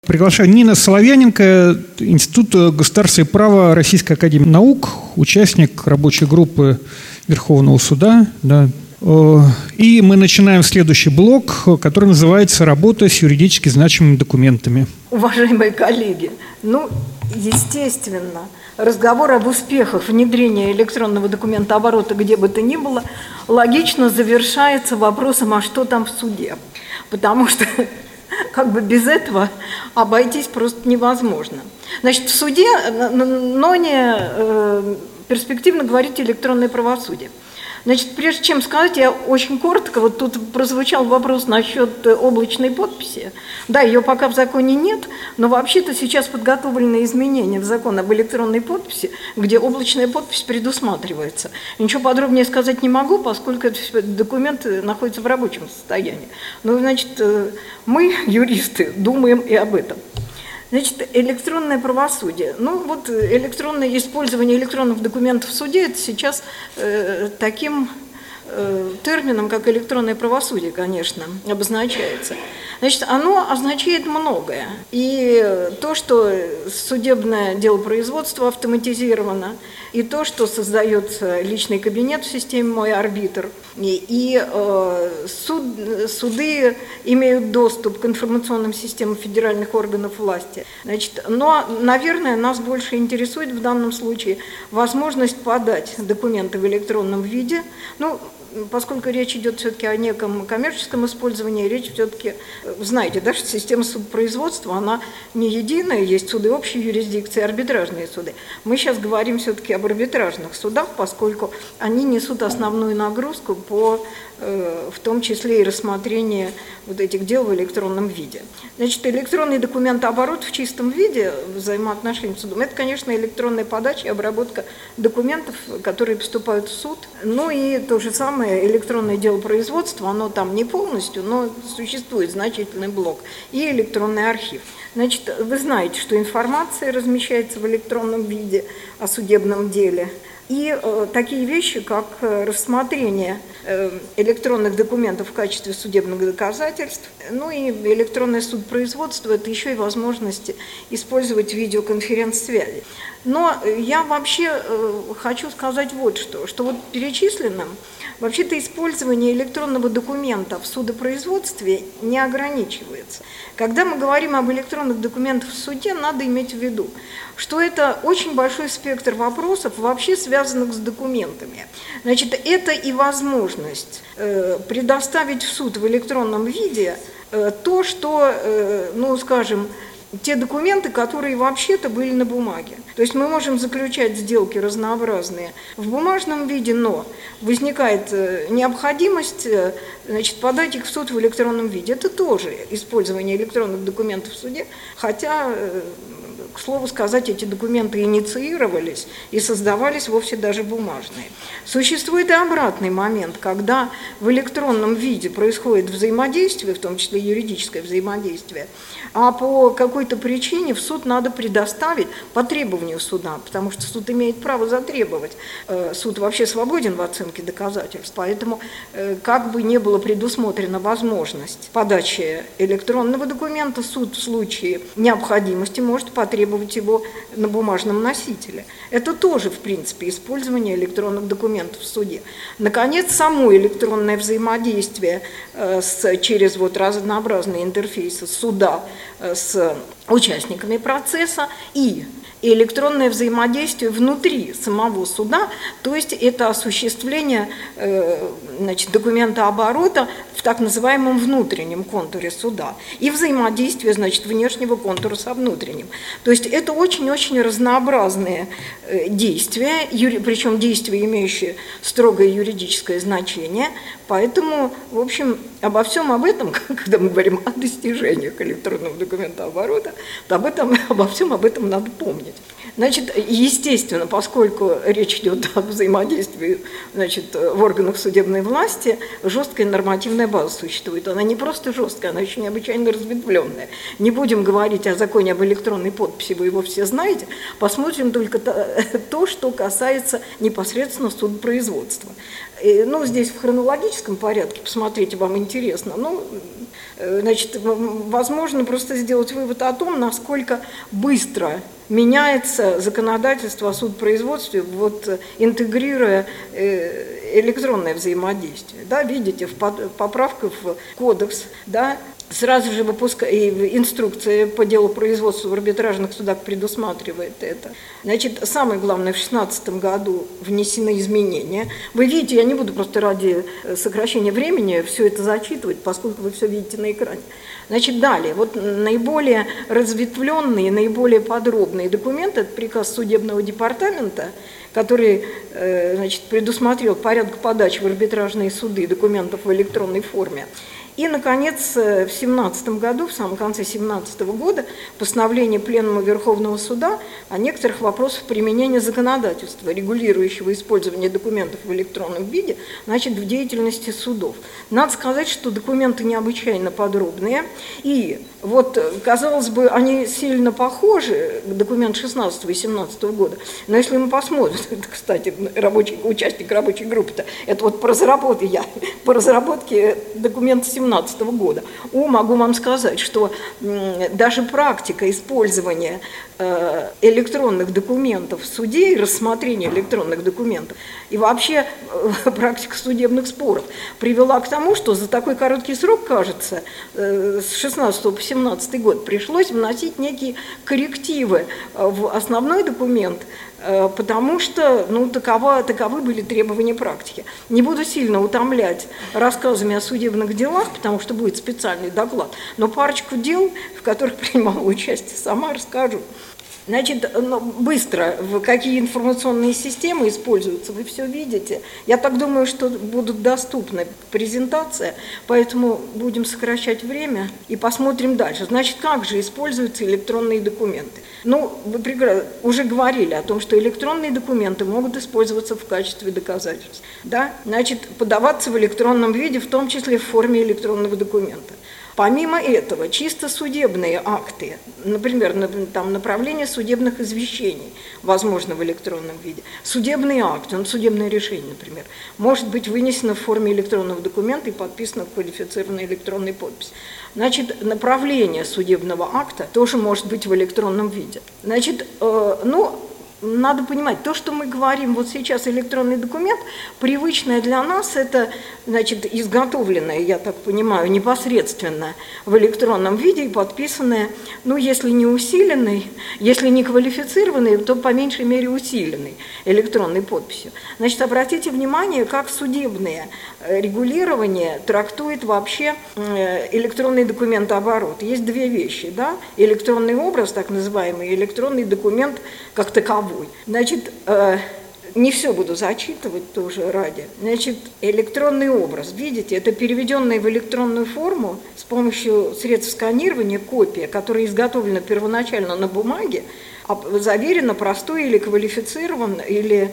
Приглашаю Нина Соловьяненко, Институт государства и права Российской академии наук, участник рабочей группы Верховного суда. Да. И мы начинаем следующий блок, который называется «Работа с юридически значимыми документами». Уважаемые коллеги, естественно, разговор об успехах внедрения электронного документооборота где бы то ни было логично завершается вопросом, а что там в суде? Потому что без этого обойтись просто невозможно. Значит, в суде, но не перспективно говорить электронное правосудие. Значит, прежде чем сказать, я очень коротко, тут прозвучал вопрос насчет облачной подписи. Да, ее пока в законе нет, но вообще-то сейчас подготовлены изменения в закон об электронной подписи, где облачная подпись предусматривается. Ничего подробнее сказать не могу, поскольку этот документ находится в рабочем состоянии. Мы, юристы, думаем и об этом. Значит, электронное правосудие. Электронное использование электронных документов в суде – это сейчас таким термином, как электронное правосудие, конечно, обозначается. Значит, оно означает многое. И то, что судебное делопроизводство автоматизировано, и то, что создается личный кабинет в системе «Мой арбитр», и суды имеют доступ к информационным системам федеральных органов власти. Значит, но, наверное, нас больше интересует в данном случае возможность подать документы в электронном виде. Поскольку речь идет все-таки о неком коммерческом использовании, речь все-таки, знаете, что система судопроизводства, она не единая, есть суды общей юрисдикции, арбитражные суды. Мы сейчас говорим все-таки об арбитражных судах, поскольку они несут основную нагрузку в том числе и рассмотрение этих дел в электронном виде. Значит, электронный документооборот в чистом виде взаимоотношений с судом – это, конечно, электронная подача и обработка документов, которые поступают в суд. И то же самое электронное делопроизводство, оно там не полностью, но существует значительный блок, и электронный архив. Значит, вы знаете, что информация размещается в электронном виде о судебном деле. И такие вещи, как рассмотрение электронных документов в качестве судебных доказательств, и электронное судопроизводство – это еще и возможности использовать видеоконференц-связи. Но я вообще хочу сказать вот что перечисленным вообще-то использование электронного документа в судопроизводстве не ограничивается. Когда мы говорим об электронных документах в суде, надо иметь в виду, что это очень большой спектр вопросов, вообще связанных с документами. Значит, это и возможность предоставить в суд в электронном виде то, что, те документы, которые вообще-то были на бумаге. То есть мы можем заключать сделки разнообразные в бумажном виде, но возникает необходимость подать их в суд в электронном виде. Это тоже использование электронных документов в суде, хотя, к слову сказать, эти документы инициировались и создавались вовсе даже бумажные. Существует и обратный момент, когда в электронном виде происходит взаимодействие, в том числе юридическое взаимодействие, а по какой-то причине в суд надо предоставить по требованию суда, потому что суд имеет право затребовать. Суд вообще свободен в оценке доказательств, поэтому как бы не было предусмотрена возможность подачи электронного документа, суд в случае необходимости может потребовать его на бумажном носителе. Это тоже, в принципе, использование электронных документов в суде. Наконец, само электронное взаимодействие через разнообразные интерфейсы суда с участниками процесса и электронное взаимодействие внутри самого суда, то есть это осуществление документооборота в так называемом внутреннем контуре суда и взаимодействие, внешнего контура со внутренним. То есть это очень-очень разнообразные действия, причем действия, имеющие строгое юридическое значение, поэтому, в общем, обо всем об этом, когда мы говорим о достижениях электронного документооборота, то обо всем об этом надо помнить. Значит, естественно, поскольку речь идет о взаимодействии в органах судебной власти, жесткая нормативная база существует. Она не просто жесткая, она еще необычайно разветвленная. Не будем говорить о законе об электронной подписи, вы его все знаете, посмотрим только то, что касается непосредственно судопроизводства. Здесь в хронологическом порядке, посмотрите, вам интересно. Значит, возможно просто сделать вывод о том, насколько быстро меняется законодательство о судопроизводстве, вот, интегрируя электронное взаимодействие. Да, видите, поправка в кодекс, да, сразу же и инструкция по делу производства в арбитражных судах предусматривает это. Значит, самое главное, в 2016 году внесены изменения. Вы видите, я не буду просто ради сокращения времени все это зачитывать, поскольку вы все видите на экране. Значит, далее, вот наиболее разветвленные, наиболее подробные документы, это приказ судебного департамента, который, значит, предусмотрел порядок подачи в арбитражные суды документов в электронной форме. И, наконец, в 2017 году, в самом конце 2017 года, постановление Пленума Верховного Суда о некоторых вопросах применения законодательства, регулирующего использование документов в электронном виде, значит, в деятельности судов. Надо сказать, что документы необычайно подробные, и вот, казалось бы, они сильно похожи, документ 16 и 17 года, но если мы посмотрим, это, кстати, участник рабочей группы-то, это вот по разработке документа 2017 года. Могу вам сказать, что даже практика использования электронных документов в суде и рассмотрения электронных документов и вообще практика судебных споров привела к тому, что за такой короткий срок, кажется, с 16 по 17 год пришлось вносить некие коррективы в основной документ, потому что, ну, таковы были требования практики. Не буду сильно утомлять рассказами о судебных делах, потому что будет специальный доклад, но парочку дел, в которых принимала участие сама, расскажу. Значит, быстро, какие информационные системы используются, вы все видите. Я так думаю, что будут доступны презентация, поэтому будем сокращать время и посмотрим дальше. Значит, как же используются электронные документы? Ну, вы уже говорили о том, что электронные документы могут использоваться в качестве доказательств. Да? Значит, подаваться в электронном виде, в том числе в форме электронного документа. Помимо этого, чисто судебные акты, например, там, направление судебных извещений, возможно, в электронном виде, судебный акт, судебное решение, например, может быть вынесено в форме электронного документа и подписано квалифицированной электронной подписью. Значит, направление судебного акта тоже может быть в электронном виде. Значит, надо понимать, то, что мы говорим вот сейчас, электронный документ, привычное для нас, это, значит, изготовленное, я так понимаю, непосредственно в электронном виде и подписанное, ну, если не усиленный, если не квалифицированный, то по меньшей мере усиленный электронной подписью. Значит, обратите внимание, как судебное регулирование трактует вообще электронный документооборот. Есть две вещи, да, электронный образ, так называемый, и электронный документ как таковой. Значит, не все буду зачитывать тоже ради. Значит, электронный образ, видите, это переведенная в электронную форму с помощью средств сканирования копия, которая изготовлена первоначально на бумаге, заверена простой или квалифицированной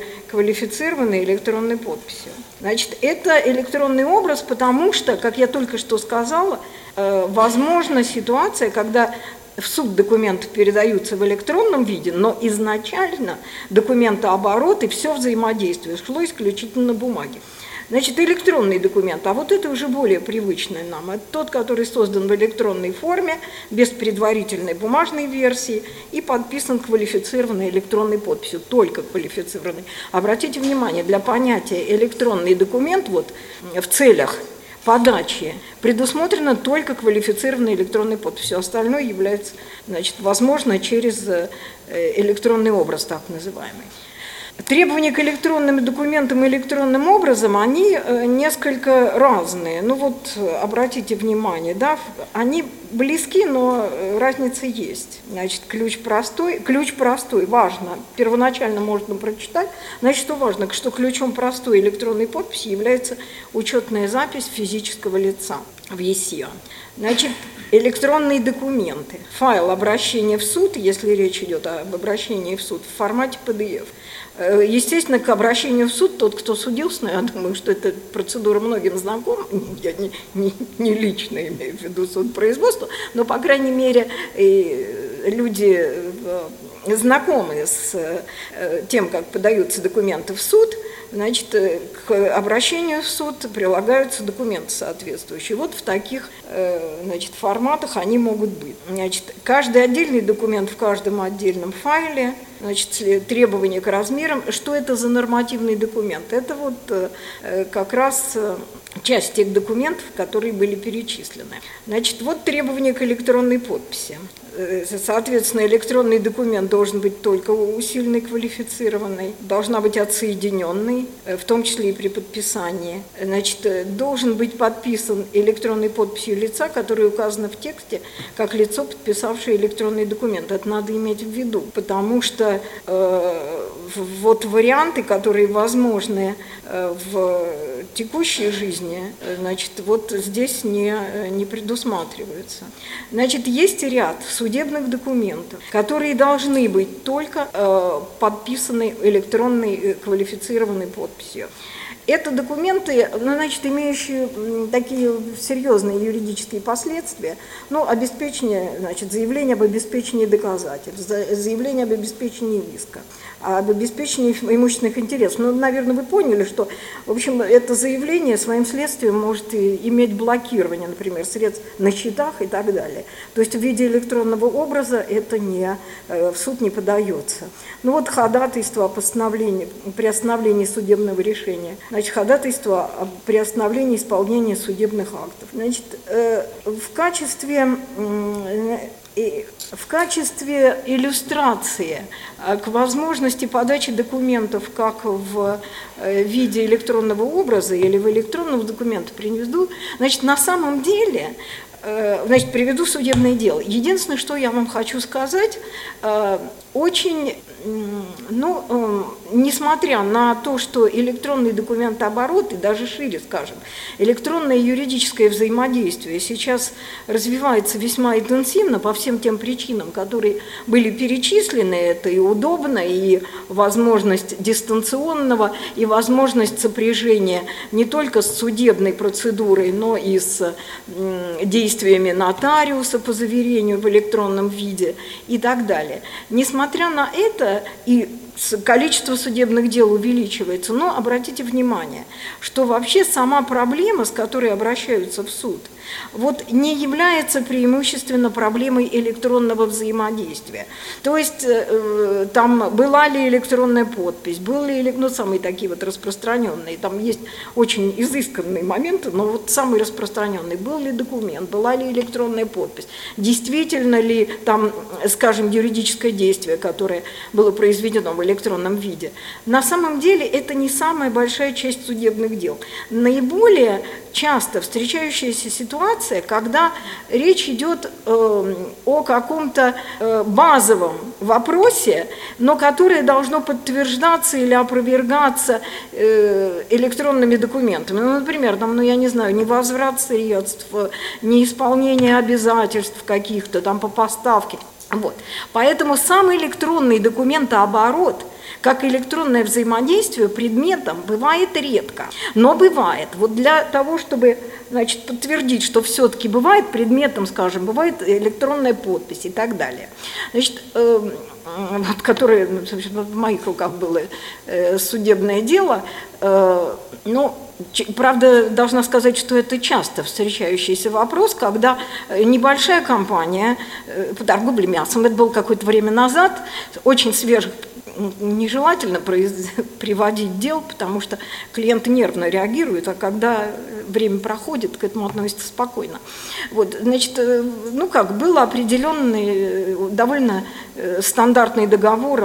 электронной подписью. Значит, это электронный образ, потому что, как я только что сказала, возможна ситуация, когда в суд документы передаются в электронном виде, но изначально документооборот и все взаимодействие шло исключительно на бумаге. Значит, электронный документ, а вот это уже более привычный нам, это тот, который создан в электронной форме, без предварительной бумажной версии и подписан квалифицированной электронной подписью, только квалифицированной. Обратите внимание, для понятия электронный документ вот в целях подачи предусмотрена только квалифицированной электронной подписью. Все остальное является, значит, возможно через электронный образ, так называемый. Требования к электронным документам и электронным образом, они несколько разные. Ну вот, обратите внимание, да, они близки, но разница есть. Значит, ключ простой, важно, первоначально можно прочитать, значит, что важно, что ключом простой электронной подписи является учетная запись физического лица в ЕСИА. Значит, электронные документы, файл обращения в суд, если речь идет об обращении в суд, в формате PDF. Естественно, к обращению в суд, тот, кто судился, я думаю, что эта процедура многим знакома, я не лично имею в виду судопроизводство, но, по крайней мере, люди знакомы с тем, как подаются документы в суд, значит, к обращению в суд прилагаются документы соответствующие. Вот в таких, значит, форматах они могут быть. Значит, каждый отдельный документ в каждом отдельном файле, значит, требования к размерам. Что это за нормативный документ? Это вот как раз часть тех документов, которые были перечислены. Значит, вот требования к электронной подписи. Соответственно, электронный документ должен быть только усиленный, квалифицированный, должна быть отсоединенный, в том числе и при подписании. Значит, должен быть подписан электронной подписью лица, которое указано в тексте, как лицо, подписавшее электронный документ. Это надо иметь в виду, потому что вот варианты, которые возможны в текущей жизни, значит, вот здесь не предусматриваются. Значит, есть ряд судебных документов, которые должны быть только подписаны электронной квалифицированной подписью. Это документы, ну, значит, имеющие такие серьезные юридические последствия, ну, обеспечение, значит, заявление об обеспечении доказательств, заявление об обеспечении иска, об обеспечении имущественных интересов. Ну, наверное, вы поняли, что, в общем, это заявление своим следствием может иметь блокирование, например, средств на счетах и так далее. То есть в виде электронного образа это в суд не подается. Ну вот ходатайство о постановлении, приостановлении судебного решения. Значит, ходатайство о приостановлении исполнения судебных актов. Значит, в качестве иллюстрации к возможности подачи документов как в виде электронного образа или в электронном документе приведу, значит, на самом деле, значит, приведу судебное дело. Единственное, что я вам хочу сказать, очень, ну, несмотря на то, что электронный документооборот, и даже шире скажем, электронное юридическое взаимодействие сейчас развивается весьма интенсивно по всем тем причинам, которые были перечислены, это и удобно, и возможность дистанционного, и возможность сопряжения не только с судебной процедурой, но и с действиями нотариуса по заверению в электронном виде и так далее. Несмотря на это, и количество судебных дел увеличивается, но обратите внимание, что вообще сама проблема, с которой обращаются в суд, вот не является преимущественно проблемой электронного взаимодействия. То есть там была ли электронная подпись, был ли, ну, самые такие вот распространенные, там есть очень изысканные моменты, но вот самый распространенный, был ли документ, была ли электронная подпись, действительно ли там, скажем, юридическое действие, которое было произведено в электронном виде. На самом деле это не самая большая часть судебных дел. Наиболее часто встречающаяся ситуация, когда речь идет о каком-то базовом вопросе, но которое должно подтверждаться или опровергаться электронными документами. Ну, например, там, ну, я не знаю, невозврат средств, неисполнение обязательств каких-то там по поставке. Вот. Поэтому сам электронный документооборот, как электронное взаимодействие, предметом бывает редко, но бывает. Вот для того, чтобы, значит, подтвердить, что все-таки бывает предметом, скажем, бывает электронная подпись и так далее. Значит, вот, которое, в моих руках было судебное дело, ну, правда, должна сказать, что это часто встречающийся вопрос, когда небольшая компания по торговле мясом, это было какое-то время назад, очень свежих, нежелательно приводить дел, потому что клиенты нервно реагируют, а когда время проходит, к этому относятся спокойно. Вот, значит, ну как, был определенный довольно стандартный договор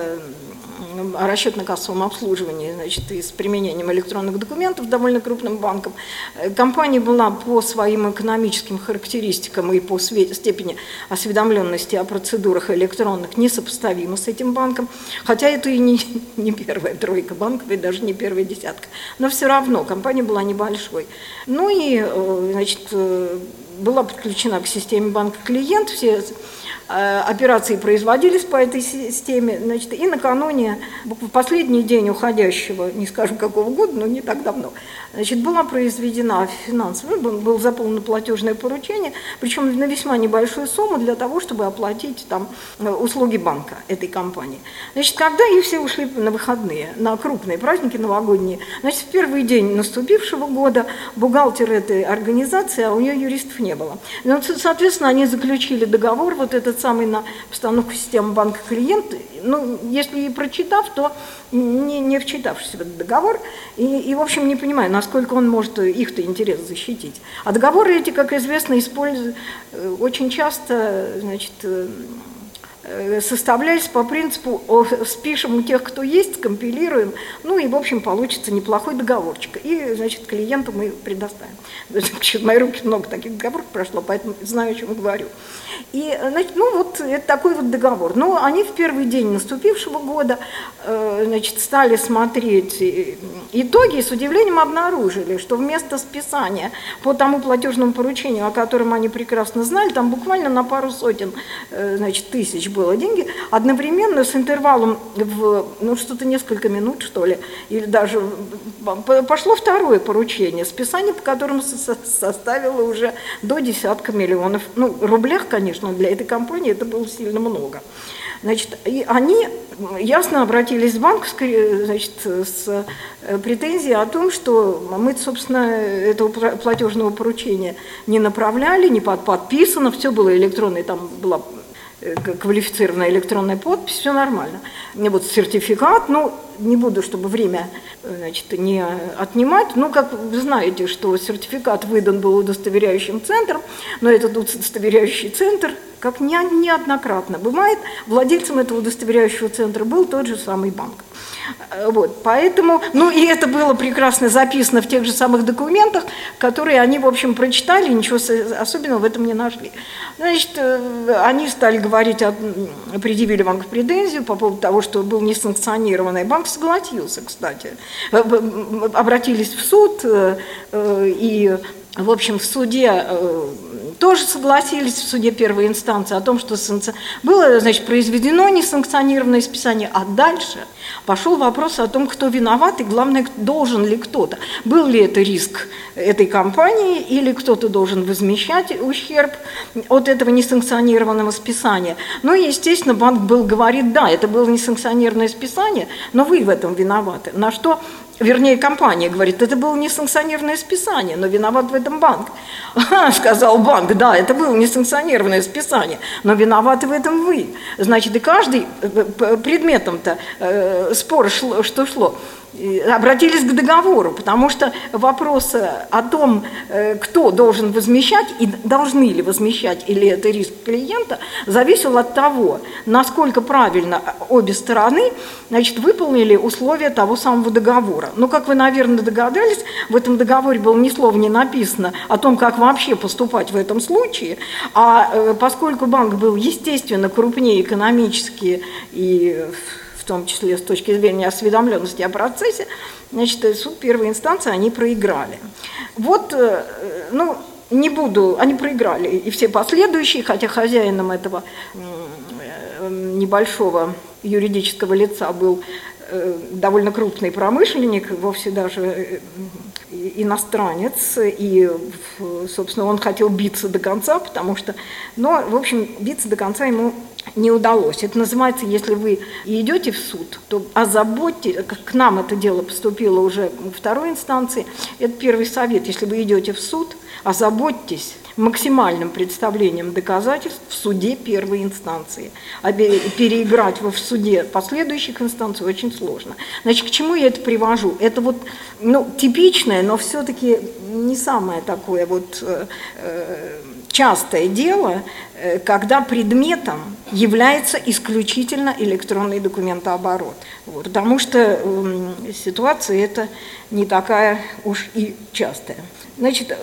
о расчетно-кассовом обслуживании, значит, и с применением электронных документов довольно крупным банком. Компания была по своим экономическим характеристикам и по степени осведомленности о процедурах электронных несопоставима с этим банком, хотя это и не первая тройка банков, и даже не первая десятка. Но все равно компания была небольшой. Ну и, значит, была подключена к системе банка клиент, все операции производились по этой системе, значит, и накануне, в последний день уходящего, не скажу какого года, но не так давно, значит, была произведена финансовая, было заполнено платежное поручение, причем на весьма небольшую сумму для того, чтобы оплатить там услуги банка этой компании. Значит, когда и все ушли на выходные, на крупные праздники новогодние, значит, в первый день наступившего года бухгалтер этой организации, а у нее юристов не было. Ну, соответственно, они заключили договор, вот этот самый на постановку системы банка клиент, ну, если и прочитав, то не вчитавшись в этот договор, и, в общем, не понимаю, насколько он может их-то интерес защитить. А договоры эти, как известно, используют очень часто, значит, составлялись по принципу спишем у тех, кто есть, скомпилируем, ну и, в общем, получится неплохой договорчик. И, значит, клиенту мы предоставим. В мои руки много таких договоров прошло, поэтому знаю, о чем говорю. И, значит, ну вот это такой вот договор. Но они в первый день наступившего года, значит, стали смотреть итоги и с удивлением обнаружили, что вместо списания по тому платежному поручению, о котором они прекрасно знали, там буквально на пару сотен, значит, тысяч было деньги, одновременно с интервалом в, ну, что-то несколько минут, что ли, или даже пошло второе поручение, списание по которому составило уже до десятка миллионов, ну, рублях, конечно, для этой компании это было сильно много. Значит, и они ясно обратились в банк, значит, с претензией о том, что мы, собственно, этого платежного поручения не направляли, не подписано, все было электронное, там была квалифицированная электронная подпись, все нормально. Мне вот сертификат, ну, не буду, чтобы время, значит, не отнимать, ну, как вы знаете, что сертификат выдан был удостоверяющим центром, но этот удостоверяющий центр, как неоднократно бывает, владельцем этого удостоверяющего центра был тот же самый банк. Вот, поэтому, ну и это было прекрасно записано в тех же самых документах, которые они, в общем, прочитали, ничего особенного в этом не нашли. Значит, они стали говорить, предъявили банку претензию по поводу того, что был несанкционированный. Банк согласился, кстати. Обратились в суд и, в общем, в суде тоже согласились, в суде первой инстанции, о том, что было, значит, произведено несанкционированное списание, а дальше пошел вопрос о том, кто виноват и, главное, должен ли кто-то. Был ли это риск этой компании или кто-то должен возмещать ущерб от этого несанкционированного списания. Ну, и, естественно, банк говорит, да, это было несанкционированное списание, но вы в этом виноваты. На что... Вернее, компания говорит, это было несанкционированное списание, но виноват в этом банк. Сказал банк, да, это было несанкционированное списание, но виноваты в этом вы. Значит, и каждый предметом-то спора шло, обратились к договору, потому что вопрос о том, кто должен возмещать и должны ли возмещать, или это риск клиента, зависел от того, насколько правильно обе стороны, значит, выполнили условия того самого договора. Но, как вы, наверное, догадались, в этом договоре было ни слова не написано о том, как вообще поступать в этом случае, а поскольку банк был, естественно, крупнее экономически и в том числе с точки зрения осведомленности о процессе, значит, суд первой инстанции они проиграли. Вот, ну, не буду, они проиграли и все последующие, хотя хозяином этого небольшого юридического лица был довольно крупный промышленник, вовсе даже иностранец, и, собственно, он хотел биться до конца, потому что, но, в общем, биться до конца ему не удалось. Это называется, если вы идете в суд, то озаботьтесь, к нам это дело поступило уже во второй инстанции, это первый совет, если вы идете в суд, озаботьтесь максимальным представлением доказательств в суде первой инстанции. А переиграть в суде последующих инстанций очень сложно. Значит, к чему я это привожу? Это вот, ну, типичное, но все-таки не самое такое вот частое дело, когда предметом является исключительно электронный документооборот. Вот, потому что ситуация эта не такая уж и частая. Значит,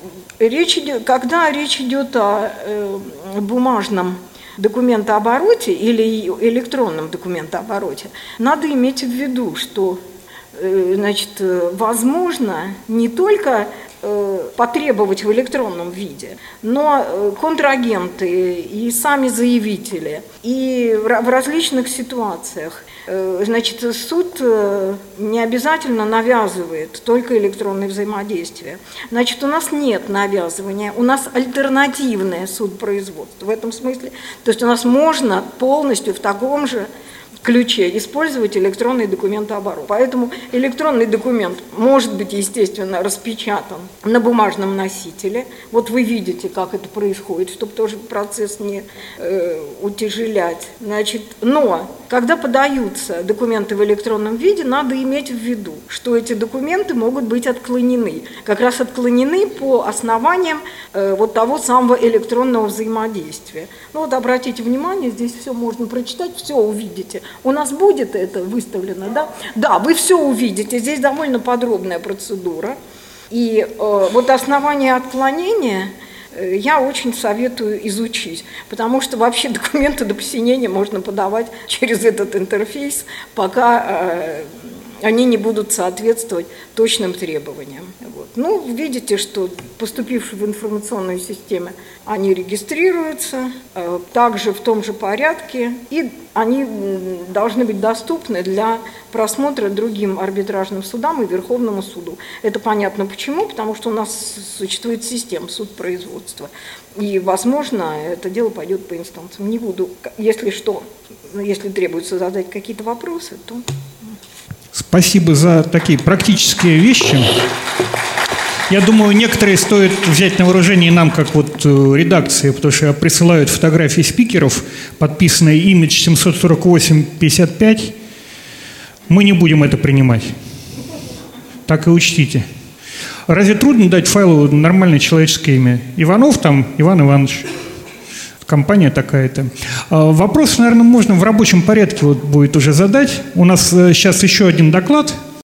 когда речь идет о бумажном документообороте или электронном документообороте, надо иметь в виду, что, значит, возможно не только потребовать в электронном виде. Но контрагенты и сами заявители, и в различных ситуациях, значит, суд не обязательно навязывает только электронное взаимодействие. Значит, у нас нет навязывания, у нас альтернативное судопроизводство в этом смысле. То есть у нас можно полностью в таком же ключе использовать электронный документооборот. Поэтому электронный документ может быть, естественно, распечатан на бумажном носителе. Вот вы видите, как это происходит, чтобы тоже процесс не утяжелять. Значит, но когда подаются документы в электронном виде, надо иметь в виду, что эти документы могут быть отклонены. Как раз отклонены по основаниям вот того самого электронного взаимодействия. Ну вот обратите внимание, здесь все можно прочитать, все увидите. У нас будет это выставлено, да? Да, вы все увидите. Здесь довольно подробная процедура. И вот основания отклонения я очень советую изучить, потому что вообще документы до посинения можно подавать через этот интерфейс, пока они не будут соответствовать точным требованиям. Вот. Ну, видите, что поступившие в информационную систему, они регистрируются также в том же порядке, и они должны быть доступны для просмотра другим арбитражным судам и Верховному суду. Это понятно почему, потому что у нас существует система судопроизводства, и, возможно, это дело пойдет по инстанциям. Не буду, если что, если требуется задать какие-то вопросы, то... Спасибо за такие практические вещи. Я думаю, некоторые стоит взять на вооружение нам, как вот редакции, потому что присылают фотографии спикеров, подписанные Image 748-55. Мы не будем это принимать. Так и учтите. Разве трудно дать файлу нормальное человеческое имя? Иванов там, Иван Иванович. Компания такая-то. Вопрос, наверное, можно в рабочем порядке вот будет уже задать. У нас сейчас еще один доклад